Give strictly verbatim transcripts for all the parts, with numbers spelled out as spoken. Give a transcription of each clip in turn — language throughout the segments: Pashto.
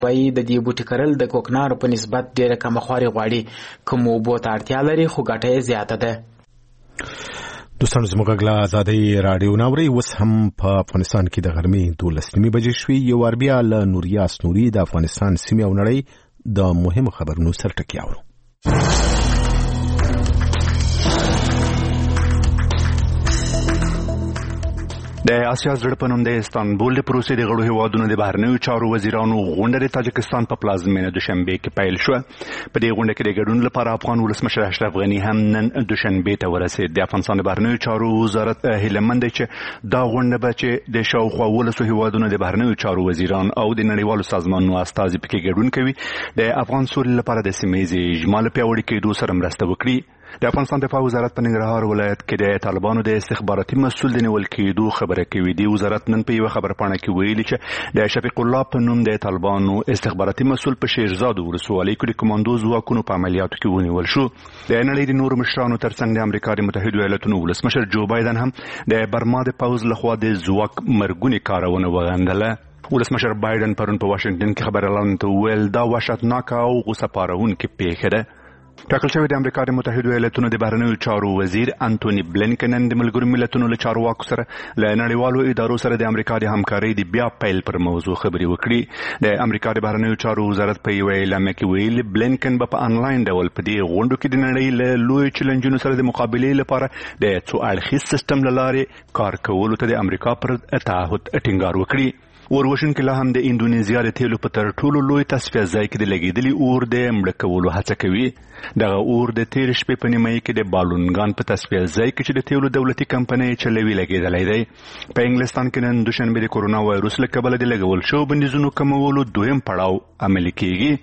وایي د دې بوټي کرل د کوکنارو په نسبت ډېره کمخواري غواړي، کوم اوبو ته اړتیا لري خو ګټه یې زیاته ده. دوستانو زموږ غږ له ازادۍ راډیو نه اورئ. اوس هم په افغانستان کې د غرمې دولس نیمې بجې شوې. یو وار بیا له نوریاس نوري د افغانستان سیمې او نړۍ د مهمو خبرونو سرټکي اورو. د آسیا زړه په نوم د استانبول د پروسې د غړو هیوادونو د بهرنیو چارو وزیرانو غونډه د تاجکستان په پلازمینه دوشنبه کې پیل شوه. په دې غونډه کې د ګډون لپاره افغان ولسمشر اشرف غني هم نن دوشنبه ته ورسېد. د افغانستان د بهرنیو چارو وزارت هیله مند دی چې دا غونډه به چې د شاوخوا ولسو هیوادونو د بهرنیو چارو وزیران او د نړیوالو سازمانونو استازي پکې ګډون کوي، د افغان سولې لپاره د سیمه ییزې اجماع پیاوړي کېدو سره مرسته وکړي. د افغانستان دفاع وزارت په ننګرهار ولایت کې د طالبانو د استخباراتي مسؤل د نیول کېدو خبره کوي. دی وزارت نن په یو خبر پاڼه کې ویلي چې د شفیق الله په نوم د طالبانو استخباراتي مسؤل په شیرزاد ولسوالۍ کې د کمانډو ځواکونو په عملیاتو کې ونیول شو. د نړۍ د نورو مشرانو ترڅنګ د امریکا د متحده ایالاتونو ولسمشر جو بایدن هم د برما د پوځ لخوا د ځواک مرګونې کارونه وغندله. ولسمشر بایدن پرون په واشنگټن کې خبريالانو ته وویل دا وحشتناک او غوسه پاروونکې پیښه ده. ټاکل شوی د امریکا د متحده ایالاتونو د بهرنیو چارو وزیر انټونی بلینکن د ملګرو ملتونو له چارواکو سره له نړیوالو ادارو سره د امریکا د همکارۍ د بیا پیل پر موضوع خبرې وکړي. د امریکا د بهرنیو چارو وزارت په یو اعلامیه کې ویلي بلینکن به په انلاین ډول په دې غونډو کې د نړۍ له لوی چیلنجونو سره د مقابلې لپاره د څو اړخیز سیستم له لارې کار کولو ته د امریکا پر تعهد ټینګار وکړي. اوروشن کې لا هم د انډونیزیا د تیلو په تر ټولو لوی تصفیه ځای کې د لګیدلي اور د مړه کولو هڅه کوي. دغه اور د تیر شپې په نیمایي کې د بالونګان په تصفیه ځای کې چې د تیلو دولتي کمپنۍ چلوي لګیدلی دی. په انګلستان کې نن دوشنبه د کورونا وایروس له کبله د لګول شوو بندیزونو کمولو دویم پړاو عملي کیږي.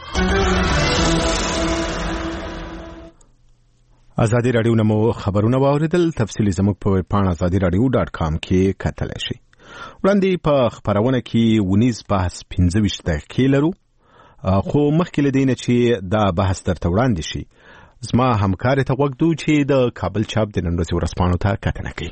ازادي راډیو نمو خبرونه واوریدل. تفصیلی زموږ په ویب پاڼه ازادي راډیو ډاټ کام کې کتلی شئ. وړاندې په خبرونه کې ونیز بحث پنځه ویشت دقیقې لرو، خو مخکې له دې نه چې دا بحث درته وړاندې شي زما همکارې ته غوږ دو چې د کابل چاپ د نن ورځې ورځپاڼو ته کتنه کوي.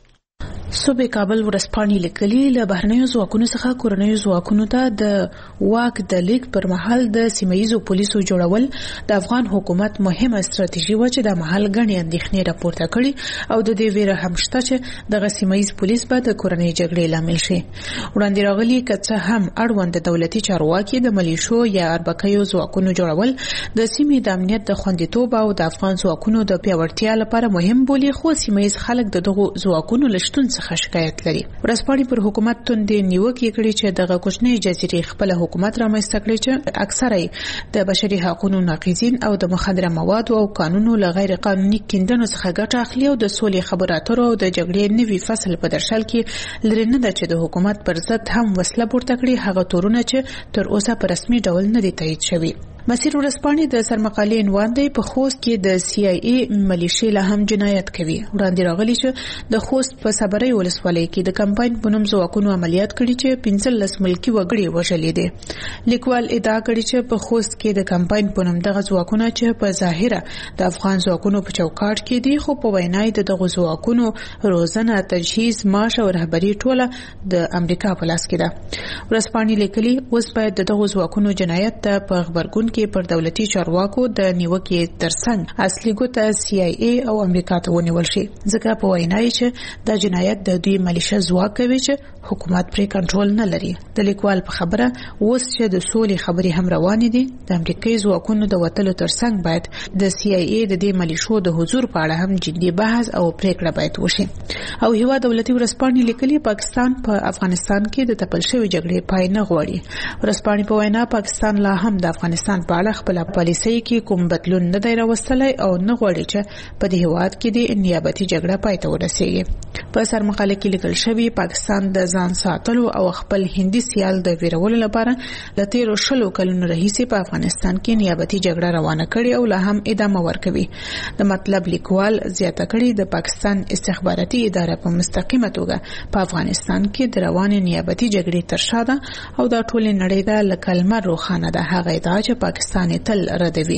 صوبې کابل ورځپاڼې لیکلي له بهرنیو ځواکونو څخه کورنیو ځواکونو ته د واک د لیک پر مهال د سیمه ییزو پولیسو جوړول د افغان حکومت مهمه ستراتیژي و چې د مهال غني اندېښنې راپورته کړي او د دې ویره هم شته چې دغه سیمه ییز پولیس به د کورنۍ جګړې لامل شي. وړاندې راغلي که څه هم اړوند دولتي چارواکي د ملیشو یا اربکیو ځواکونو جوړول د سیمې د امنیت د خوندیتوب او د افغان ځواکونو د پیاوړتیا لپاره مهم بولي، خو سیمه ییز خلک د دغو ځواکونو لشتون څخه شکایت لري. ورځپاڼې پر حکومت توندې نیوکې کړي چې دغه کوچنۍ جزیرې خپل حکومت رامنځته کړی چې اکثره د بشري حقوقو ناقضین او د مخدره موادو او قانونو له غیر قانوني کیندنو څخه ګټه اخلي او د سولې خبرو اترو او د جګړې نوي فصل په درشل کې لري نه ده چې د حکومت پر ضد هم وسله پورته کړي، هغه تورونه چې تر اوسه په رسمي ډول نه دي تایید شوي. مسیر ورځپاڼې د سرمقالې عنوان دی په خوست کې د سی آی ای ملیشې له هم جنایت کوي. وړاندې راغلي چې د خوست په صبرۍ ولسوالۍ کې د کمپاین په نوم ځواکونو عملیات کړي چې پنځلس ملکي وګړي وژلي دي. لیکوال ادعا کړي چې په خوست کې د کمپاین په نوم دغه ځواکونه چې په ظاهره د افغان ځواکونو په چوکاټ کې دي، خو په وینای د دغه ځواکونو روزنه، تجهیز، معاش او رهبري ټوله د امریکا په لاس کې ده. ورځپاڼې لیکلي اوس باید دغه ځواکونو جنایت ته په خبرګون کې پر دولتي چارواکو د نیوکې ترڅنګ اصلي ګوته سی آی ای او امریکا ته ونیول شي، ځکه په وینای چې دا جنایت د دوی ملیشه ځواک کوي چې حکومت پرې کنټرول نه لري. د لیکوال په خبره اوس چې د سولې خبرې هم روانې دي، د امریکایي ځواکونو د وتلو ترڅنګ باید د سی آی ای د دې ملیشو د حضور په اړه هم جدي بحث او پریکړه باید وشي. او هیوا دولتي ورځپاڼې لیکلي پاکستان په پا افغانستان کې د تپل شوی جګړې پای نه غواړي. ورځپاڼې په وینا پاکستان لا هم د افغانستان په اړه خپل پالیسۍ کې کوم بدلون نه دی راوستلی او نه غواړي چې په دې هیواد کې د نیابتي جګړه پای ته ورسیږي. په سرمقاله کې لیکل شوی پاکستان د ځان ساتلو او خپل هندي سیال د ویرولو لپاره د تیرو شلو کلونو راهیسې په افغانستان کې نیابتي جګړه روانه کړې او لا هم ادامه ورکوي. د مطلب لیکوال زیاته کړي د پاکستان استخباراتي اداره په مستقیمه توګه په افغانستان کې د روانې نیابتي جګړې تر شا ده او دا ټول نړۍ ته لکه لمر روښانه ده هغه ادعا چې پاکستان تل ردوي.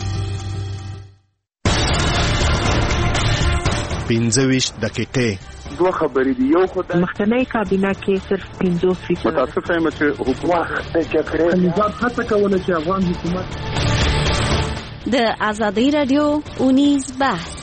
پنځه ویشت دقیقې دوه خبرې دي. یو خو د مخکنی کابینه کې صرف پنځوس فیصد متاسفه یم چې حکومت د جګړې نظام هڅه کوله چې افغان حکومت د ازادي رادیو اونیز بحث.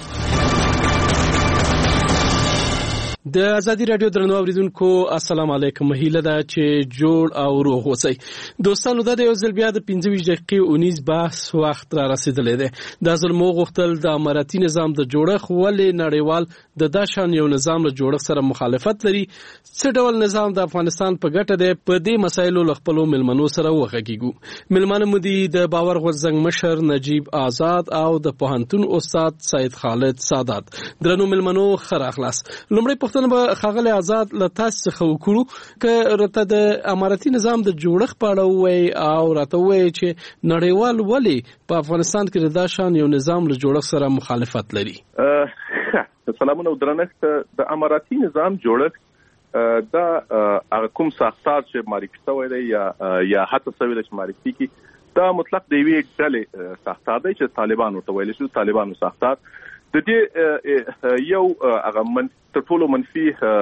د ازادي رادیو درنو اوریدونکو السلام علیکم. هیله ده چې جوړ او روغ اوسئ. دوستانو دا د یو ځل بیا د پنځه ویشت دقیقې اونیز بحث وخت را رسیدلی دی. دا ځل مو غوښتل د اماراتي نظام د جوړښت ولې نړیوال د دا شان یو نظام له جوړښت سره مخالفت لري، څه ډول نظام د افغانستان په ګټه دی، په دې مسایلو له خپلو ملمنو سره وغږیږو. ملمانه مو دي د باور غورځنګ مشر نجیب آزاد او د پوهنتون استاد سید خالد سادات. درنو ملمنو ښه راغلاست. لومړی پوښتنه به ښاغلی آزاد له تاسو څخه وکړو که راته د اماراتي نظام د جوړښت په اړه ووایئ او راته ووایئ چې نړیوال ولې په افغانستان کې د دا شان یو نظام له جوړښت سره مخالفت لري. سلامونه او درنښت. د اماراتي نظام جوړښت دا هغه کوم ساختار چې معرفي شوی دی یا یا هڅه شوې ده چې معرفي کړي، دا مطلق د یوې ډلې ساختار دی چې طالبان ورته ویلی شي، طالبانو ساختار. د دې یو هغه من تر ټولو منفي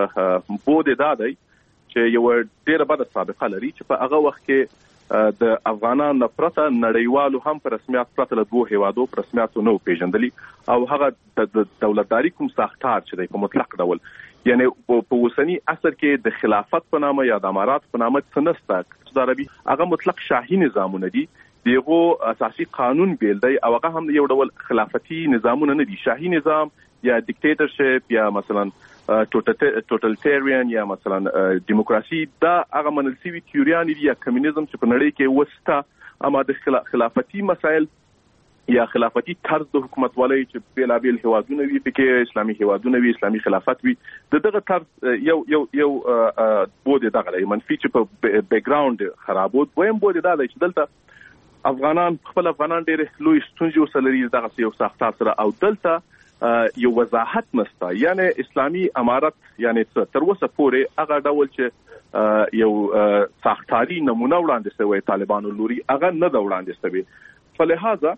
بود دا دی چې یو ډېره بده سابقه لري چې په هغه وخت کې د افغانانو نه پرته نړیوالو هم په رسمیت پرته له دوو هیوادو په رسمیاتو نه پیژندلي، او هغه د دولتداري کوم ساختار چې دی په مطلق ډول، یعنی په اوسني عصر کې د خلافت په نامه یا د امارات په نامه څه نشته. سعودي عربي هغه مطلق شاهي نظامونه دي، دغه اساسي قانون بیل دی او هغه هم یو ډول خلافتی نظامونه نه دي. شاهي نظام یا دیکټیټرشپ یا مثلا ټوټلیټریان یا مثلا دیموکراسي، دا هغه منل شوي تیوریان دي یا کمیونیزم چې په نړۍ کې وسته، اما د خلافتی مسایل یا خلافتی طرز د حکومتوالۍ چې بیلابیل هیوادونه وي، پکې اسلامي هیوادونه وي، اسلامي خلافت وي، دغه طرز یو یو یو بود دغه منفي چې په بیک ګراوند خرابود. ویم بود دا دی چې دلته افغانان خپل افغانان ډېر لوی ستونزې وسلري دغه یو ساختار سره، او دلته یو وضاحت نشته. یعنی اسلامي امارت یعنی تر اوسه پورې هغه ډول چې یو ساختاري نمونه وړاندې شوی طالبانو لوري هغه نه ده وړاندې شوی. په لحاظه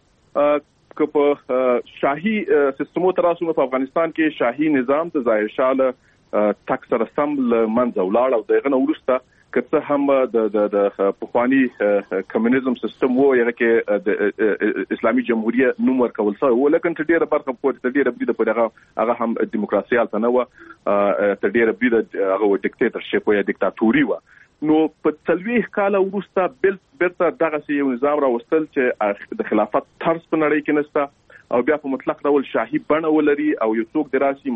که په شاهي سیستمو تر اوسه په افغانستان کې شاهي نظام د ظاهر شاه له تګ سره سم له منځه ولاړ، او دغه نه وروسته که څه هم د د پخواني کمیونیزم سیستم وو هغه کې د اسلامي جمهوریت نوم ورکول شوی وو، لیکن تر ډیره برخه پورې تر ډیره بریده پورې هغه هغه هم دیموکراسي هلته نه وه، تر ډیره بریده هغه ډیکټیټرشپ یا دیکتاتوري وه. نو په څلوېښت کاله وروسته بیرته دغسې یو نظام راوستل چې د خلافت طرز په نړۍ کې نشته او بیا په مطلق ډول شاهي بڼه ولري، او یو څوک د راشي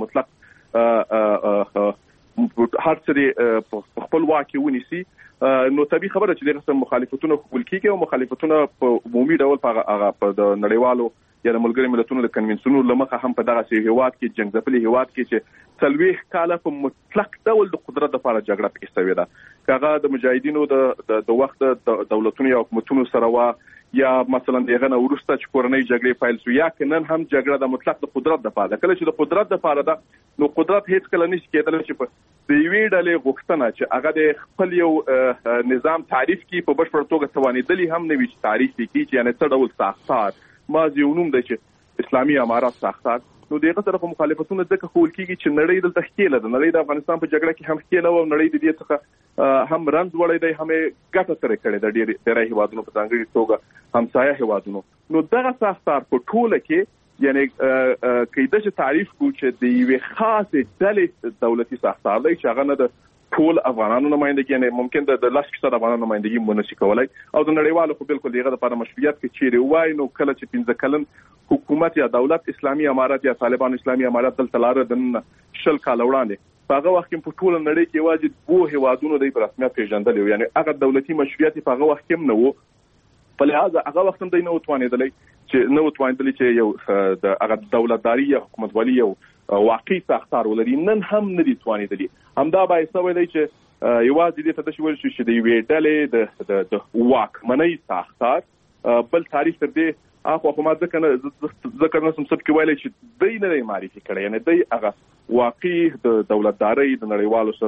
مطلق هر څه په خپل واک کې ونیسي. نو طبیعي خبره چې دغه مخالفتونه قبول کیږي او مخالفتونه په عمومي ډول په هغه په د نړیوالو یا د ملګرو ملتونو د کنونسیونونو لمخه هم په دغه هیواد کې جنګ ځپلي هیواد کې چې څلوېښت کاله په مطلق ډول د قدرت لپاره جګړه پکې شوې ده، هغه د مجاهدینو د د وخت د دولتونو یا حکومتونو سره وا، یا مثلا دغه نه ورسته چې کورنۍ جګړې پیل شو، یا کنن هم جګړه د مطلق د قدرت لپاره. کله چې د قدرت لپاره ده نو قدرت هیڅ کله نشي کېدلی چې په د یوې ډلې غوښتنه چې هغه د خپل یو نظام تعریف کړي په بشپړ توګه توانېدلي هم نه وي چې تعریف کړي چې یعنې څه ډول ساختار مازې یو نوم دی چې اسلامي امارات ساختار. نو دغه طرف مخالفتونه ځکه ښوول کېږي چې نړۍ دلته ښکېله ده، نړۍ د افغانستان په جګړه کې هم ښکېله وه، نړۍ د دې څخه هم رنځ وړی دی، هم یې ګټه ترې کړې ده ډېری هېوادونو په ځانګړې توګه همسایه هېوادونو. نو دغه ساختار په ټوله کې یعنی کیده چې تعریف کو چې د یوې خاصې ډلې دولتي ساختار دی چې هغه نه د ټول افغانانو نمائندګي، یعنی ممکن د لس فیصد افغانانو نمائندګي مونږ نشي کولای، او د نړیوالو خو بالکل دغه لپاره مشروعیت کې چیرې وای. نو کله چې پنځه کلن حکومت یا دولت اسلامي امارات یا طالبان اسلامي امارات دلته لاره د شل کال وړاندې په هغه وخت کې په ټول نړۍ کې واجب دوه هیوادونو د رسمیت پیژندل، یعنی هغه دولتي مشروعیت په هغه وخت کې نه وو. په لحاظه هغه وخت هم د نه وتوانېدلی چې نه وتوانېدلی چې یو د هغه دولتداري یا حکومتولي یو واقعي ساختار ولري، نن هم نه دي توانېدلي. همدا باعث شوی دی چې یوازې دې ته داسې ویل شي چې د یوې ډلې د واکمنۍ ساختار بل تعریف تر دې اخوا خو ما ځکه ځکه نسم سب کې ویلی چې دی نه دی معرفي کړی، یعنې دی هغه واقعي د دولتدارۍ د نړیوالو سره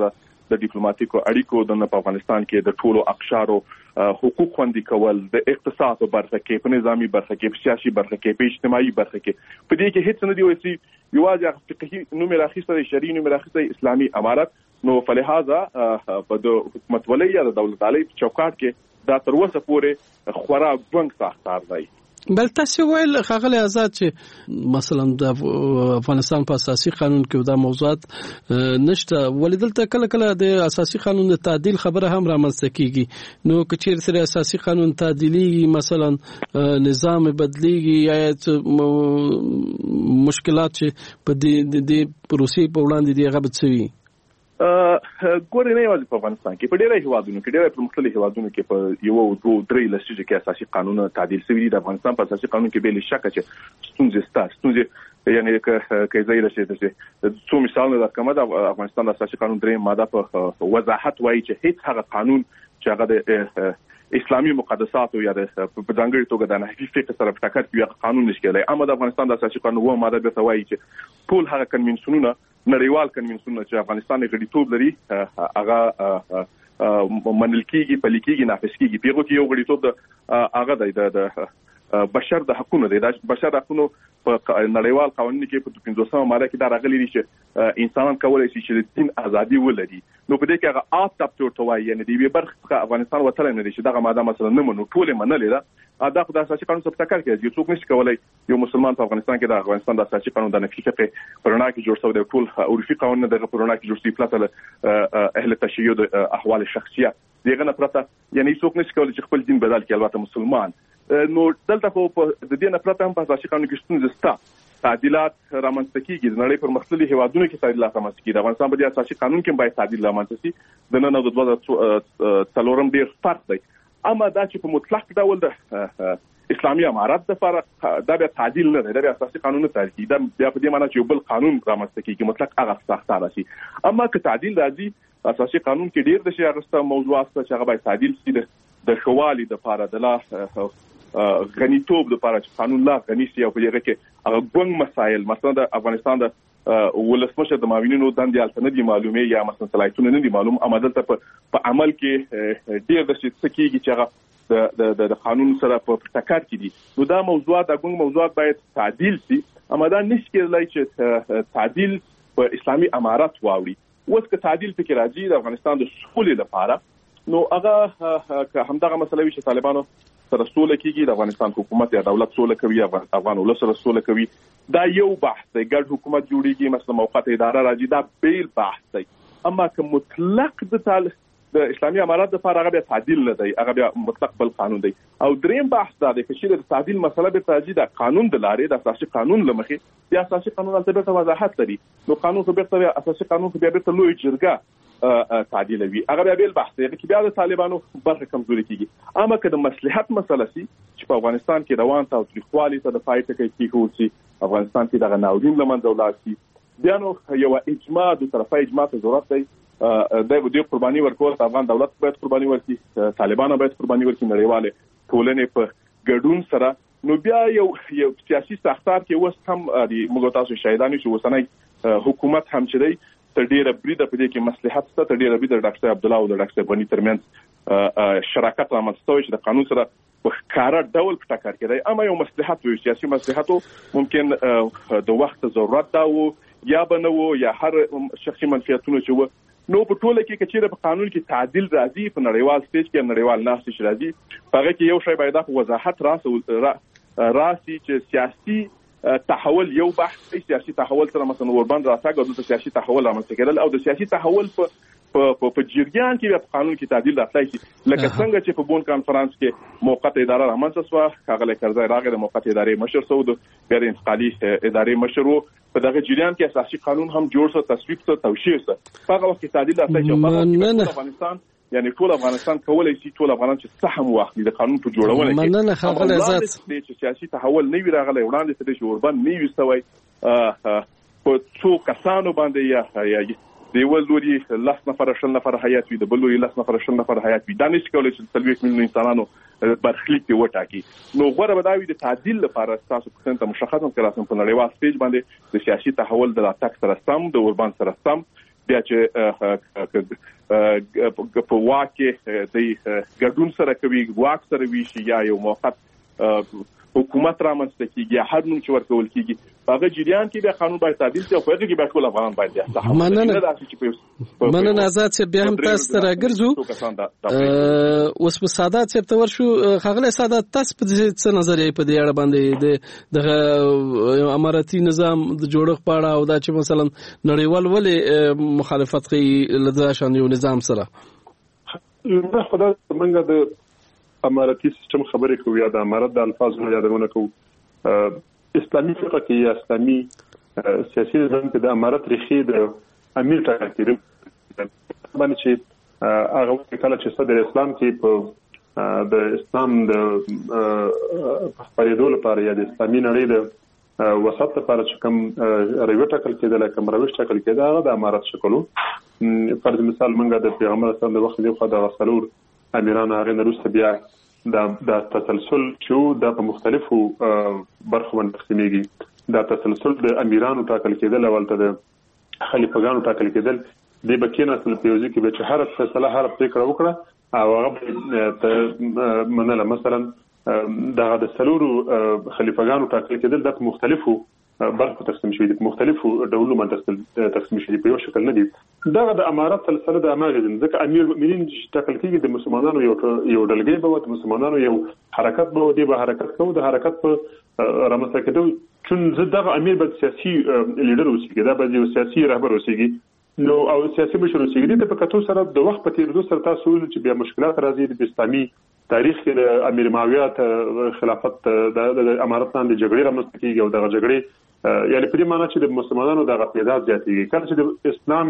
د ډیپلوماټیکو اړیکو د په افغانستان کې د ټولو اقشارو حقوق خوندي کول، د اقتصاد په برخه کې، په نظامی برخه کې، په سیاسي برخه کې، په اجتماعي برخه کې، په دې کې هیڅ نه دی وسی یوازې فقهي نوم راخیسته د شرعي نوم راخیسته اسلامي امارت. نو فلهذا په د حکومت ولۍ یا د دولت عالی په چوکاټ کې دا تر اوسه پورې خورا ګونګ ساختار دی. بل تاسو ویل خغل آزاد چې مثلا د افغانستان په اساسي قانون کې دا موضوعات نشته، ولیدلته کله کله د اساسي قانون د تعدیل خبره هم رامنځته کیږي. نو کچیر سره اساسي قانون تعدیلی مثلا نظام بدلیږي یا مشکلات چې په دې د پروسې په وړاندې دی هغه بڅوي. ګورې نه یوازې په افغانستان کې، په ډېرو هیوادونو کې، ډېرو پرمختللو هیوادونو کې په یو دوه درې لسیزو کې اساسي قانون تعدیل شوی دی. د افغانستان په اساسي قانون کې بې شک چې ستونزې سته، ستونزې یعنی که ځای راشي چې څو مثالونه درکوم. د افغانستان د اساسي قانون درې ماده په وضاحت وایي چې هیڅ هغه قانون چې هغه د اسلامي مقدساتو یا د په ځانګړي توګه د نهفي فقه سره په ټکر کې یو قانون نشي کېدای. اما د افغانستان د اساسي قانون و ماده به وایي چې ټول هغه کنوینسیونونه، نړیوال کنوینسیونونه چې افغانستان یې غړیتوب لري هغه منل کېږي، پلي کېږي، نافذ کېږي. په هغه کې یو غړیتوب د هغه د بشر د حقوقو دی. د بشر د حقوقو په نړیوال قوانینو کې په پنځوسمه ماده کې دا راغلي دي چې انسانان کولای شي چې د دین ازادي ولري. نو په دې کې هغه آت تپتور توای یعنی د یوې برخې څخه افغانستان وتلی نه دی چې دغه ماده مثلا نه منو، ټولې منلې ده. دا خو د اساسي قانون سره په ټکر کې دی. څوک نشي کولای یو مسلمان په افغانستان کې د افغانستان د اساسي قانون د نفي فقه پرنا کې جوړ شوی دی، ټول عرفي قوانین د پرنا کې جوړ شوی پلاته اهل تشیع د احوال شخصیه دغه نه پرته یعنی څوک نشي کولای چې خپل دین بدل کړي، البته مسلمان. نو دلته خو په د دې نه پرته هم په اساسي قانون کې ستونزې شته. تعدیلات رامنځته کیږي، د نړۍ پر مختلفو هیوادونو کې تعدیلات رامنځته کیږي. د افغانستان په دې اساسي قانون کې باید تعدیل رامنځته شي. د نن او د دوه زره څلورم ډیر فرق دی. اما دا چې په مطلق ډول د اسلامي امارات لپاره دا بیا تعدیل نه دی، دا بیا اساسي قانون نه تعدیل کیږي. دا بیا په دې معنی چې یو بل قانون رامنځته کیږي، مطلق هغه ساختار شي. اما که تعدیل راځي اساسي قانون کې ډیر د شي هغه موضوعات چې هغه باید تعدیل شي د شوالي د لپاره د لا غنیتوب لپاره چې قانون لا غنی شي او په دې کې هغه ګونګ مسایل مثلا د افغانستان د ولسمشر د معاونینو دندې الټنه معلومه یا مثلا صلاحیتونه نه دي معلوم. اما دلته په عمل کې ډیر د څه کېږي چې هغه د د قانون سره په ټکر کې دي. نو دا موضوعات د ګونګ موضوعات باید تعدیل شي. اما دا نشي کېدای چې تعدیل په اسلامي امارات واوړي. اوس که تعدیل فکر راځي د افغانستان د سولې لپاره، نو هغه همدغه مسله وي چې طالبانو سره سوله کیږي، د افغانستان حکومت یا دولت سوله کوي، افغان ولس سره سوله کوي. دا یو بحث دی. ګډ حکومت جوړیږي، مثلا موقته اداره راځي، دا بیل بحث دی. اما که مطلق د تعال د اسلامي امارات لپاره هغه بیا تعدیل نه دی، هغه بیا مطلق بل قانون دی. او دریم بحث دا دی چې د تعدیل مسله به راځي د قانون د لارې د اساسي قانون لمخې. یا اساسي قانون البته وضاحت لري، نو قانون خو به اساسي قانون خو بیا به لوی جرګه تعدیلوي، هغه بیا بل بحث دی چې بیا د طالبانو برخه کمزوري کیږي. اما که د مصلحت مسله سي چې په افغانستان کې روان تاوتریخوالي ته د فایده کوي کیږي، افغانستان کې دغه ناورین لمنځه ولاړ شي، بیا نو یو اجماع د طرفه اجماع ته ضرورت دی. د دې قرباني ورکول افغان دولت باید قرباني ورکړي، طالبان باید قرباني ورکړي، نړیواله ټولنې په ګډون سره. نو بیا یو یو سیاسي ساختار کې وس هم د موږ تاسو شاهدانی شو وسنۍ حکومت هم چې دی تر ډیره بریده په دې کې مصلحت ست تر ډیره بریده ډاکټر عبد الله او ډاکټر بني ترمنځ شراکت رامنځته شوی چې د قانون سره په کار ډول په ټکر کې دی. اما یو مصلحت وي سیاسي مصلحت ممکن د وخت ضرورت دا وو یا بنو یا هر شخصي منفعتونه چې و. نو په ټوله کې کچېره په قانون کې تعدیل راځي، په نړیوال سټیج کې نړیوال ناستې راځي، هغه کې یو شی باید په وضاحت راسي راسي چې سیاسي تحول یو بحث دی. سیاسي تحول سره مثلا اوربان راتګ د سیاسي تحول رامنځته کېدل او د سیاسي تحول په په په جریان کې په قانون کې تعدیل راتلای شي. لکه څنګه چې په بون کانفرنس کې موقته اداره رامنځته شوه، هغه لکرځای راغی د موقته ادارې مشر سو د بیا انتقالي ادارې مشر وو. په دغه جریان کې اساسي قانون هم جوړ شو، تصویب شو، توشیح شو. هغه وخت تعدیل راتلای شي. په افغانستان یعنی ټول افغانستان کولای شي ټول افغانان چې سهم واخلي د قانون په جوړونه کې. مننه خغل عزت چې سیاسي تحول نه وی راغلی وړاندې ته چې اوربان نه وي سوی په څو کسانو باندې یا د یو لوري لاس نفر شل نفر حیات وي، د بل لوري لاس نفر شل نفر حیات وي. دا نشي کولای چې څلوېښت میلیونه انسانانو برخلیک کې وټاکي. نو غوړه به دا وي د تعدیل لپاره تاسو په څنګه مشخص هم کړئ په نړیوال سټیج باندې د سیاسي تحول د راتګ سره سم، د اوربان سره سم بیا چې په واک کې د ګډون سره کوي واک سره ویشي یا یو موقت حکومت رامنځته کیږي هر نوم چې ورکول کیږي هغه جریان کې د قانون باید تعدیل شي او هغه کې به ټول افغانان باید مننه مننه آزاد صاحب بیا هم تاسو ته راګرځو اوس په سادات صاحب ته ورشو خغله سادات تاسو په څه نظریه په دې اړه باندې د اماراتي نظام د جوړښت په اړه او دا چې مثلا نړیوال ولې مخالفت کوي لدا شان یو نظام سره نه خدای څنګه د اماراتي سیستم خبرې کوي یا د امارات د الفاظو یادونه کوي اسلامي فقه کې یا اسلامي سیاسي نظام کې د امارات ریښې د امیر ټاکل کېږي باندې چې هغه کله چې صدر اسلام کې په د اسلام د خپرېدو لپاره یا د اسلامي نړۍ د وسط لپاره چې کوم روش ټاکل کېدل کوم روش ټاکل کېدل هغه د امارات شکلو فرض مثال موږ د پیغمبر اسلام د وخت دی خو د غسلور امیران هغه نرسته بیا د د تسلسل چې د په مختلفو برخو باندې تقسیمېږي د تسلسل د امیرانو ټاکل کېدل اولته د خلیفګانو ټاکل کېدل د بکینه تل پیوزي کې به هر فیصله هر پریکړه وکړه او هغه منله مثلا د سلورو خلیفګانو ټاکل کېدل د مختلفو برخو تقسیم شوی دي مختلفو ډولونو باندې تقسیم شوی دي په یو شکل نه دي دا د امارات سلسله د اماغه ځکه امیر المؤمنین چې ټاکل کېږي د مسلمانانو یو یو ډلګي به د مسلمانانو یو حرکت به دی به حرکت کوو د حرکت په رامنځته کېدو چې زه امیر به سیاسي لیډر اوسېږي دا به یو سیاسي رهبر اوسېږي نو او سیاسي مشر اوسېږي د پکاتو سره د وخت په تیریدو سره تاسو چې بیا مشکلات راځي د اسلامي تاریخ کې د امیر معاویه خلافت د امارات باندې جګړې رامنځته کېږي او د جګړې یعنی په دې معنی چې د مسلمانانو د غفلت زیاتېږي کله چې د اسلام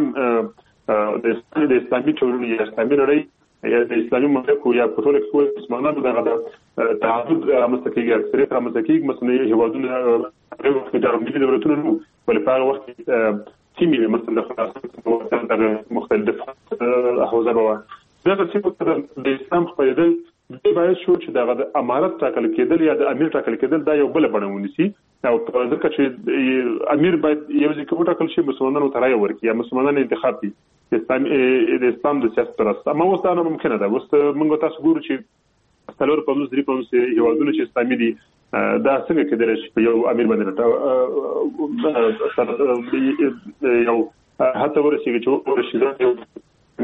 د اسلامي د اسلامي ټولنې یا اسلامي نړۍ یا د اسلامي مملکت یا په ټول کې مسلمانانو د تعدد رامنځته کېږي اکثریت رامنځته کېږي مثلا هیوادونه په وخت کې د ملي دولتونو نو په هغه وخت کې سیمې مثلا خلاص د مختلف حوزه به دا چې د اسلام خپرېدل د باید شو چې د امارت ټاکل کېدل یا د امیر ټاکل کېدل دا یو بل بڼه ونیسي او ځکه چې امیر باید یو ځکه وټاکل شي مسلمانانو ته رایه ورکړي یا مسلمانانو انتخاب کړي اسلام د اسلام د سیاست پرست اما اوس دا نه ممکنه ده اوس موږ تاسو ګورو چې څلور په نوز درې په نوز هیوادونه چې اسلامي دي دا څنګه کېدلی شي په یو امیر باندې یو هڅه ورسېږي چې ورشي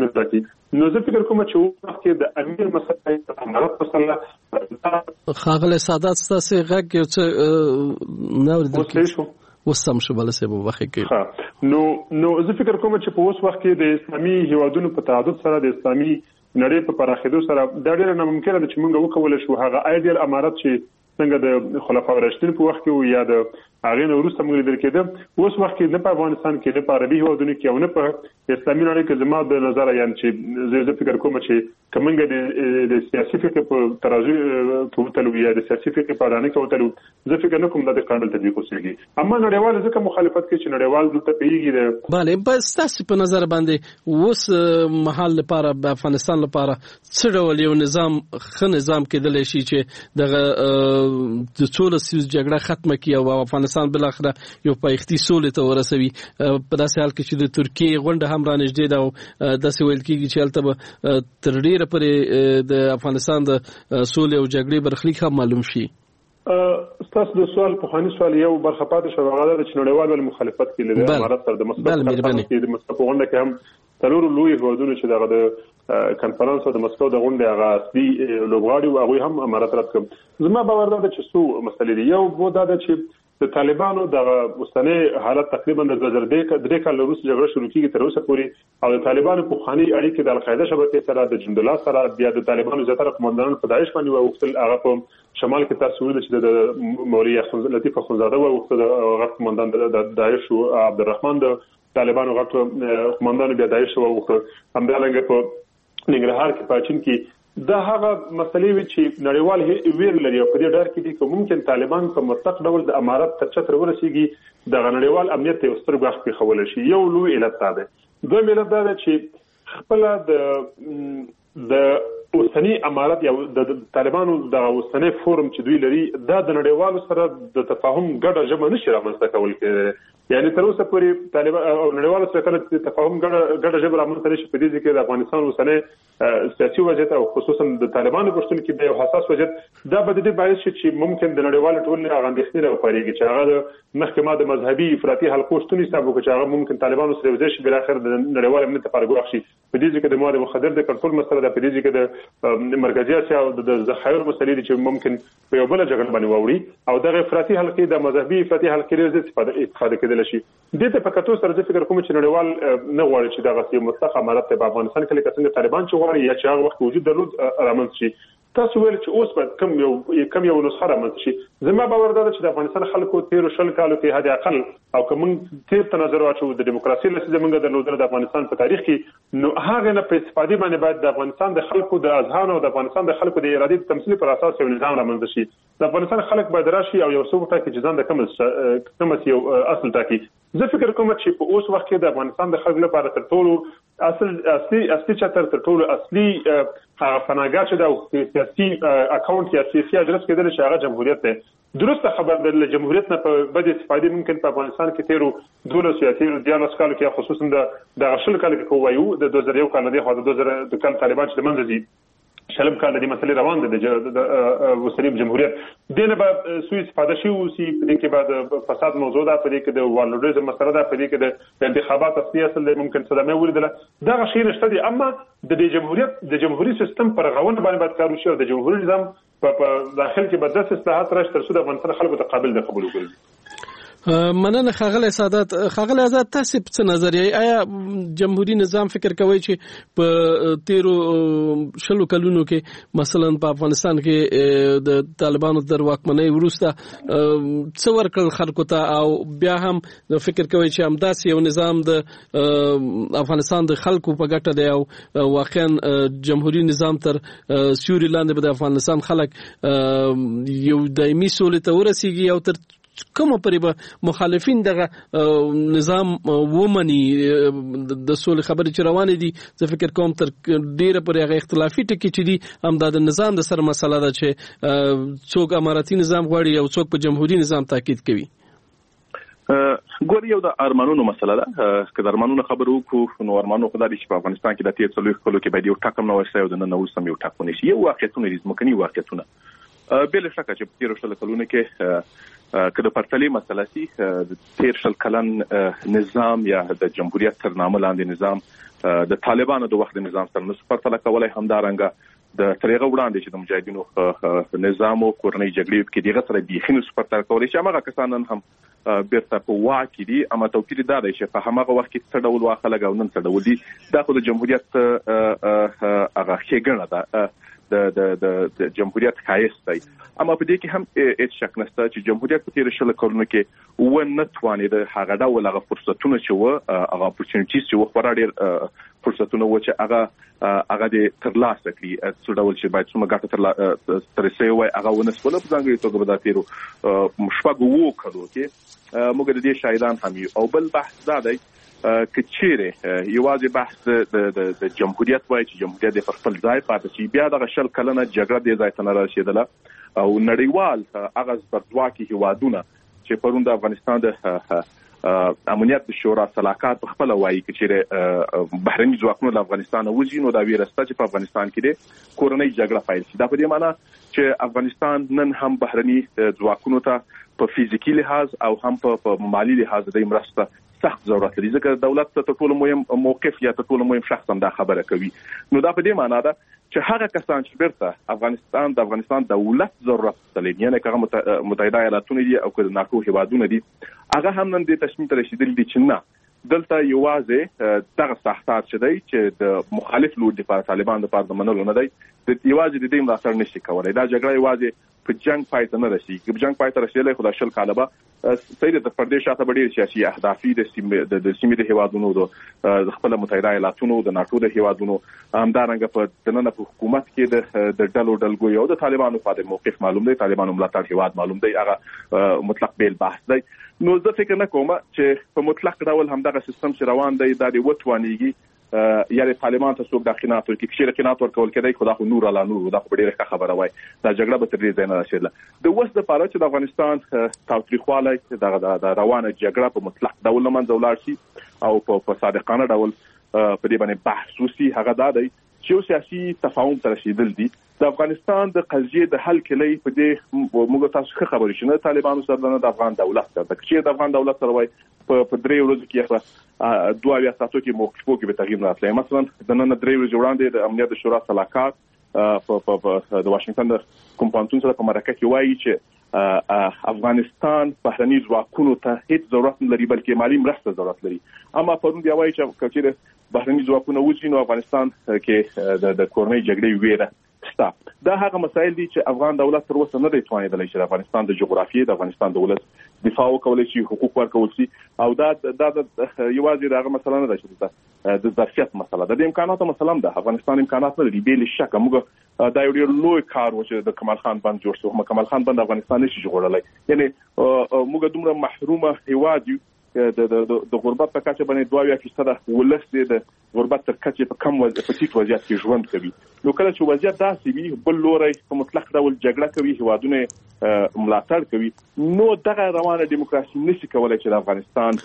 نو زه فکر کوم چې وخت کې د امیر مسله امارات مسله خاغله سادات ستاسو غږ یو څه نو د وسم شو بل څه په وخت کې نو نو زه فکر کوم چې په اوس وخت کې د اسلامي هیوادونو په تعدد سره د اسلامي نړۍ په پراخېدو سره دا ډېر نه ممکنه ده چې موږ وکولای شو هغه ایډیال امارات چې څنګه د خلفای راشدین په وخت کې یا د هغه نو وروسته موږ لیدل کېده اوس وخت کې نه په افغانستان کې نه په عربي هیوادونو کې او نه په اسلامي نړۍ کې زما د نظر یان چې زه فکر کوم چې کومنګ د سیاسي فکر په ترازو کې وتلو یا د سیاسي فکر په اړه نه کوتلو زه فکر نه کوم د قانون تطبیق وسیږي اما نړیوال ځکه مخالفت کوي چې نړیوال دلته پیږي bale بس تاسو په نظر باندې اوس محل لپاره په افغانستان لپاره څه ډول یو نظام خ نظام کېدل شي چې دغه د څول سیس جګړه ختمه کړي او افغانستان بل اخره یو پایختي سولې ته ورسوي په داسې حال کې چې د ترکیه غونډه هم رانږدې ده او داسې ویل کېږي چې هلته تر ډیره پورې د افغانستان د سولې او جګړې برخلیک هم معلوم شي تاسو د سوال په خاني سوال یو برخه پاتې شو هغه د نړیوال ول مخالفت کې د امارات سره د مسکو د مسکو غونډه کې هم څلور لوی هیوادونه چې دغه د کانفرنس د مسکو د غونډې هغه اصلي لوبغاړي او هغه هم امارات رات کوم زما باور ده چې څو مسلې دي یو بو دا چې د طالبانو د اوسنۍ حالت تقریبا د دوه زره درې کال وروسته جګړه شروع کیږي تر اوسه پورې او د طالبانو په خاني اړیکې د القاعده شبکې سره د جندلا سره بیا د طالبانو زیاتره قومندانان په داعش باندې وختل هغه په شمال کې تاسو ولید چې د مولوی لطیف اخونزاده وختل هغه قومندان د داعش او عبدالرحمن د طالبانو غټ قومندان بیا داعش وختل همدارنګه په ننګرهار کې پاچین کې دا هغه مسلې وی چې نړیوال ویر لري او په دې ډار کې دي چې ممکن طالبان په مطلق ډول د امارات تر چتر ورسیږي د نړیوال امنیت یو ستر غاښ په خول شي یو لوی علت ده دوی علت ده چې خپل د د اوسنی امارات یا د طالبانو د اوسنی فورم چې دوی لري دا د نړیوالو سره د تفاهم ګډه جمع نشي رامنځته کول کې یعنی تر اوسه پورې طالبان او نړیوال سره کله تفاهم ګډه ګډه ژبه رامنځته نشي په دې کې د افغانستان اوسنۍ سیاسي وضعیت او خصوصا د طالبانو پښتون کې د حساس وضعیت دا به د دې باعث شي چې ممکن د نړیوال ټولنې اغاندښتنې راوپارېږي چې هغه د محکمه د مذهبي افراطي حلقو شتون حساب وکړي چې هغه ممکن طالبانو سره وځي چې بل اخر د نړیوال امنیت لپاره ګواښ شي. په دې کې د مواد مخدر د کنټرول مسله ده، په دې کې د مرکزي اسیا او د ذخایر مسلې چې ممکن په یو بل جګړه باندې ووري او د افراطي حلقې د مذهبي افراطي حلقې لري استفاده استفاده کېدل شي. دې ته په کتو سره د فکر کوم چې نړیوال نه غواړي چې دغه یو مطلق امارت په افغانستان کې لکه څنګه طالبان چې غواړي یا چې هغه وخت وجود درلود رامنځته شي. تاسو ویل چې اوس به کم یو کم یو نسخه رامنځته شي. زما باور ده چې د افغانستان خلکو تیر شل کالو کې حد اقل او کوم تیر ته نظر واچو د دیموکراسي لسه زمونږ درلودل د افغانستان په تاریخ کې نو هغه نه په استفادې باندې باید د افغانستان د خلکو د اذهان او د افغانستان د خلکو د ارادې تمثيل پر اساس یو نظام رامنځته شي. د افغانستان خلک باید راشي او یو څه وټاکي چې ځان د کوم کوم یو اصل ټاکي. زه فکر کوم چې په اوس وخت کې د افغانستان د خلکو لپاره تر ټولو اصل اصلي اصلي چتر تر ټولو اصلي فناګا چې د سیاسي اکاونټ یا سیاسي اډرس کېدل چې هغه جمهوریت دی. درسته خبر د جمهوریت نه په بد استفادې ممکن په افغانستان کې تیرو دولس یا تیرو دیارلس کالو کې خصوصا د د غشل کال کې کوایو د دوه زره یو کال نه دی خو د دوه زره د کال طالبان چې د منځ دي شلم کال د مسلې روان دي د وسلیم جمهوریت دنه به سوي استفاده شي او سي په دې کې بعد فساد موضوع ده، په دې کې د والډیزم مسله ده، په دې کې د انتخابات اصلي اصل ممکن صدمه ولیدله. دا شی نشته دي، اما د جمهوریت د جمهوریت سیستم پر غون باندې باید کار وشي او د جمهوریت نظام په داخل کې به د اصلاحات راشي تر څو د افغانستان خلکو ته قابل د قبول وګرځي. مننه ښاغلی سعادت. ښاغلی آزاد، تاسو څه نظر یې؟ آیا جمهوریت نظام فکر کوي چې په تیرو شلو کلونو کې مثلا په افغانستان کې د طالبانو در واکمنۍ وروسته څه ورکړل خلکو ته او بیا هم فکر کوي چې همداسې یو نظام د افغانستان د خلکو په ګټه دی او واقعا جمهوریت نظام تر سیوري لاندې به د افغانستان خلک یو دایمي سولې ته ورسیږي او تر کومه پرې به مخالفین دغه نظام ومني د سولې خبرې چې روانې دي. زه فکر کوم تر ډیره پرې هغه اختلافي ټکي چې دي هم د نظام د سره مسله ده چې څوک اماراتي نظام غواړي او څوک په جمهوریت نظام تاکید کوي. ګور یو د ارمانونو مسله ده. که د ارمانونو خبرو وکړو نو ارمانو خدای چې په افغانستان کې د تیر څلوېښت کلو کې باید یو ټاکم نو وسه او د نن اوسم یو ټاکونه شي. یو واقعیتونه دي ځمکني واقعیتونه بل شکه چې په تیر شل کلونو کې کله پرتلې مسله سي د تیر شل کلن نظام یا د جمهوریت تر نامه لاندې نظام د طالبانو د وخت نظام سره نس پرتله کولای همدارنګه د طریقه وړاندې چې د مجاهدینو نظام او کورنۍ جګړې کې دغه سره بيخي نس پرتله کولای شي. هغه کسان هم بیرته په واکې دي، اما توپیر دا دی چې په هغه وخت کې څه ډول واخلګ او نن څه ډول دي. دا خو د جمهوریت هغه ښېګڼه ده د د د جمهوریت خایست دی. اما په دې کې هم هیڅ شک نشته چې جمهوریت په تیر شل کلونو کې و نه توانید هغه ډول هغه فرصتونه چې و هغه اپورچونټیز چې و خورا ډېر فرصتونه و چې هغه هغه د ترلاسه کړي څو ډول چې باید څومره ګټه تر ترسه وای هغه ونسول په ځانګړي توګه به دا تیرو مشفق وو کړو کې موږ د دې شاهدان هم یو. او بل بحث دا دی کچېره یوازې بحث د د جمهوریت وای چې جمهوریت د خپل ځای پاتې شي بیا د شل کلنه جګړه د ځای ته نه رسیدله او نړیوال هغه زبردواکي هوادونه چې پرون د افغانستان د امنیت شورا صلاحات خپل وایي چې بهرني ځواکونه د افغانستان وځي نو دا ویرسته چې په افغانستان کې د کورنۍ جګړه پیل شي. دا په دې معنی چې افغانستان نن هم بهرني ځواکونو ته په فزیکی لحاظ او هم په مالی لحاظ د مرسته سخت ضرورت لري ځکه دولت ته ټول مهم موقف یا ټول مهم شخص هم دا خبره کوي. نو دا په دې معنی ده چې هغه کسان چې بیرته افغانستان د افغانستان دولت ضرورت لري یعنی که متحده ایالاتونه دي او که ناتو هیوادونه دي هغه هم نن د تصمیم ته رسیدلي دي چې نه دلته یوازې دغه ساختات چې دی چې د مخالف لور د طالبان د پاره منلو نه دی د یوازې د دې ملاتړ نشي کولای. دا جګړه یوازې په جنگ پای ته نه رسیږي. په جنگ پای ته رسیدلای خو د شل کاله به سید د پردیش شاته ډېر سیاسي اهدافي د سیمې د سیمې د هیوادونو د خپل متحده ایالاتونو د ناتو د هیوادونو همدارنګه په دننه په حکومت کې د د ډلو ډلګو یو د طالبانو په موقف معلوم دی، طالبانو ملاتړ هیواد معلوم دی، هغه مطلق بیل بحث دی. نو زه فکر نه کوم چې په مطلق ډول همدغه سیستم چې روان دی دا د وټوانیږي یعنی طالبان ته څوک د قناعت ورکړي چې قناعت ورکول کېدای خو دا خو نور علا نور دا خو ډیره خبره وای دا جګړه به تر دې ځای نه رسېدله د اوس دپاره چې د افغانستان تاوتریخوالی دغه د روانه جګړه په مطلق ډول له منځه ولاړ شي او په صادقانه ډول په دې باندې بحث وشي هغه دا دی چې یو سیاسي تفاهم ته رسېدل دي د افغانستان د قضیې د حل کلی په دې موږ تاسو ښه خبرې شو نه طالبانو سره نه د افغان دولت سره د چې د افغان دولت سره وای په درې ورځو کې دوه اویا ساعتو کې موقفو کې به تغییر راتلی مثلا د نن درې ورځې وړاندې د امنیت شورا صلاحکار په د واشنگټن د کوم پوهنتون سره په مرکه کې وایي چې افغانستان بهرني ځواکونو ته هیڅ ضرورت نه لري بلکې مالي مرسته ضرورت لري اما پرون بیا وایي چې کچېره بهرني ځواکونه وځي نو افغانستان کې د کورنۍ جګړې ویره شته دا هغه مسایل دي چې افغان دولت تر اوسه نه دی توانېدلی چې د افغانستان د جغرافیې د افغانستان د ولس دفاع وکولی شي حقوق ورکول شي او دا دا یوازې د هغه مسله نه ده چې د ظرفیت مسله ده د امکاناتو مسله هم ده افغانستان امکانات نه لري بې شکه موږ دا یو ډېر لوی کار و چې د کمال خان بند جوړ شو کمال خان بند افغانستان نشي ژغورلی یعنې موږ دومره محرومه هیواد یو د د د غربت په کچه باندې دوه اویا فیصده ولس دی د غربت تر کچې په کم وضعیت په ټیټ وضعیت کې ژوند کوي نو کله چې وضعیت داسې وي بل لوری په مطلق ډول جګړه کوي هیوادونه ملاتړ کوي نو دغه روانه دیموکراسي نشي کولی چې د افغانستان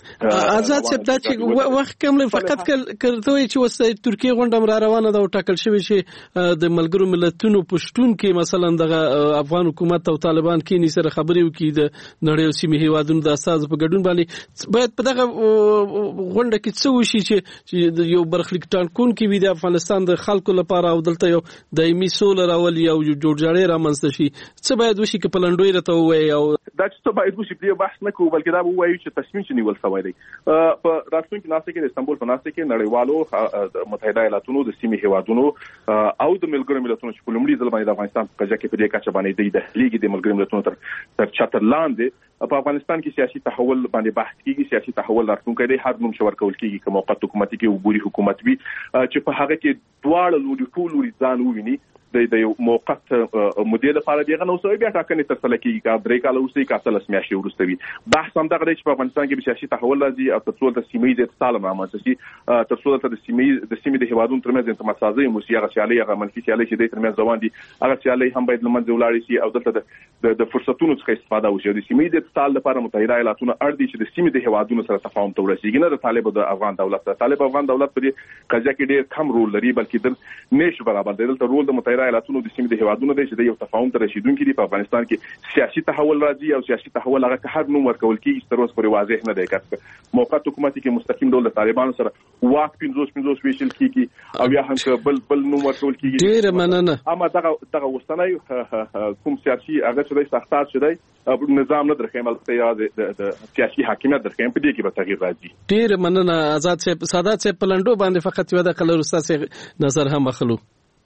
آزاد صاحب دا چې وخت کم لري فقط کړته وي چې وسه ترکیه غونډه را روانه ده او ټاکل شوی چې د ملګرو ملتونو پښتون کې مثلا د افغان حکومت او طالبان کې نسره خبرې وکړي د نړۍ سیمه هیوادونو د اساس په ګډون باندې باید په دغه غونډه کې څه وشي چې یو برخلیک ټاکون کې وي د افغانستان د خلکو لپاره او دلته یو دایمي سوله راولي او جوړجاړی رامنځته شي څه باید وشي چې پلنډوي راته وایي او دا چې باید وشي په بحث نه کوو بلکې دا وایي چې تصمیم چې نیول شوی دی په راتلونکي ناسته کې د استانبول په ناسته کې نړیوالو متحده ایالاتونو د سیمې هیوادونو او د ملګرو ملتونو چې په لومړي ځل باندې د افغانستان په کچه کې په دې کچه باندې د لیګي د ملګرو ملتونو تر تر چتر لاندې په افغانستان کې سیاسي تحول باندې بحث کیږي سیاسي تحول راتلونکی دی هر نوم شور کول کیږي کوم موقت حکومتي کې وګوري حکومت وي چې په هغه کې دواړه لوري ټول لوري ځان وویني د یو موقت مدیر لپاره دیغه نو سوي بیا ټاکنې تر سره کیږي کا درې کال وروسته کا څلس میاشتې وروسته وي بحث هم دغه چې په افغانستان کې سیاسي تحول راځي او تر څو د سیمې د اتصال رامنځته شي تر څو د سیمې د سیمې د هیوادونو ترمنځ انتماس سازي موسیقي سیالي هغه منفي سیالي چې د ترمنځ روان دي هغه سیالي هم باید لمنځه ولاړ شي او دلته د فرصتونو څخه استفاده وشي د سیمې د اتصال لپاره متحده ایالاتونه اړ دي چې د سیمې د هیوادونو سره تفاهم ته ورسیږي نه د طالب د افغان دولت سره طالب افغان دولت په دې قضیه کې ډېر کم رول لري بلکې د نشو برابر دی دلته رول د متحده ایالاتونو د سیمې هیوادونو دی چې د یو تفاهم ته رسیدونکي دي په افغانستان کې سیاسي تحول راځي او سیاسي تحول هغه که هر نوم ورکول کېږي تر اوسه پورې واضح نه دی که موقت حکومت کې مستقیم ډول د طالبانو سره واک پنځوس پنځوس ویشل کېږي او یا هم بل بل نوم ورکول کېږي ډېره مننه اما دغه دغه وسنۍ کوم سیاسي هغه چې د سختات شوی نظام نه درخیم البته یا د سیاسي حاکمیت درخیم په دې کې به تغییر راځي ډېره مننه آزاد صاحب سادات صاحب پلنډو باندې فقط یو د قلر استاد نظر هم اخلو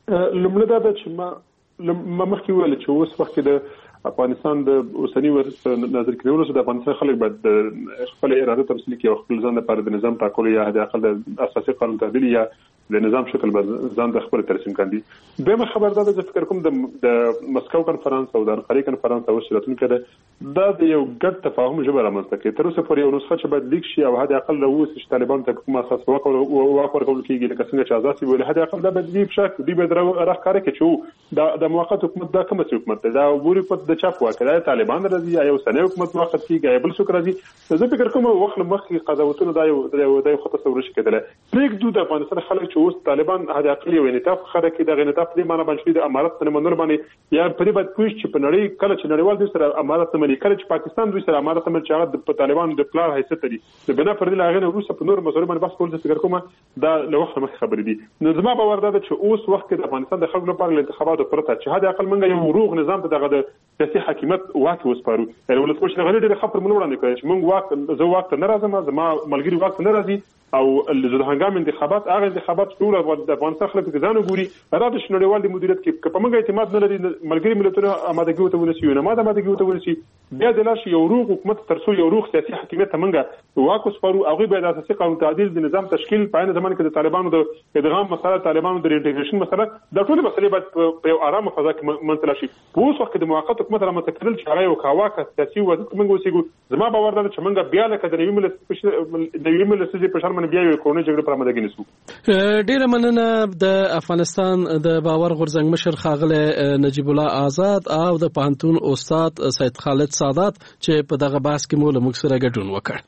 لمړه دا چې ما ما مخکې ویل چې اوس وخت د افغانستان د اوسنی ورځ نظر کړو چې د افغانستان خلک باید خپل اراده تمثيل کوي او خپل ځان لپاره د نظام ټاکلو یا د اقل د اساسي قانون تعدیل یا د نظام شکل به ځان د خپل ترسیم کړي دغه خبر دا د فکر کوم د مسکو کانفرنس او د انقره کانفرنس او شرطونه کړه دا د یو ګډ تفاهم ژبه رامنځته کوي تر اوسه پورې یو نسخه چې باید لیک شي او هدا اقل له اوس چې طالبان ته کوم اساس ورکول ورکول کیږي لکه څنګه چې آزادي ویل هدا اقل دا به دی په شک دی به راخاره کې چې دا د موقت حکومت دا کوم څه حکومت دا وګوري په د چاپ وکړه طالبان راځي یا یو سنوي حکومت موقت کیږي بل څوک راځي زه فکر کوم وخت مخکې قضاوتونه دا یو د یو خطه تصور شي کېدل لیک دوه د افغانستان خلک چې اوس طالبان هدا اقل یو انعطاف خره کې د غنطاف دې معنی باندې د امارات په منور باندې یا په دې باندې پوښتنه چې په نړۍ کله چې نړیوال دوی سره امارات تملي کله چې پاکستان دوی سره امارات تمل چې هغه د طالبان د پلان حیثیت لري د بنا پر دې لاغنه روسه په نور مسوري باندې بحث کول څه فکر کوم دا له وخت مخکې خبرې دي نو زما باور ده چې اوس وخت د افغانستان د خلکو لپاره انتخابات پرته چې هدا اقل منګه یو روغ نظام ته دغه د سیاسي حکومت واک وسپارو یعنی ولسمشر غنی ډېر خبر منور باندې کوي چې موږ واک زه واک نه راځم زما ملګری واک نه راځي او د هنګام انتخابات هغه انتخابات ټول د افغانستان خلک ځان وګوري راځي چې نړیوال د مدیریت کې په موږ اعتماد نه لري ملګری ملتونو آمادګي وته ونسي نه ماده آمادګي وته ونسي بیا د لاش یو روغ حکومت ترڅو یو روغ سیاسي حاکمیت منګه واکو سپارو هغه به د اساسي قانون تعدیل د نظام تشکیل په عین زمان کې د طالبانو د ادغام مسله طالبانو د انټیګریشن مسله د ټول مسلې باید په آرامه فضا کې منتل شي. په اوس وخت کې د موقت حکومت را متکدل چې هغه یو کاواکه سیاسي وضعیت منګه وسیګو زما باور ده چې منګه بیا لکه د نوی مل د نوی مل سږي په شرمن بیا یو کورونه جګړه پر آمادګي نسو. ډیره مننه د افغانستان د باور غورځنګ مشر ښاغلی نجیب الله آزاد او د پوهنتون استاد سید خالد سادات چې په دغه بحث کې مو له موږ سره ګډون وکړ.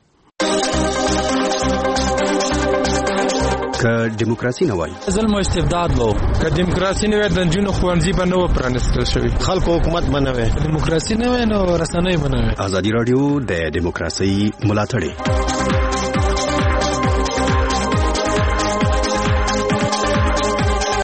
که دیموکراسي نه وای ظلم او استبداد وو، که دیموکراسي نه وای د جنونو خوانځي به نه و پرانستل شوی، خلکو حکومت به نه وای، دیموکراسي نه وای نو رسنۍ به نه وای. ازادي رادیو د دیموکراسي ملاتړ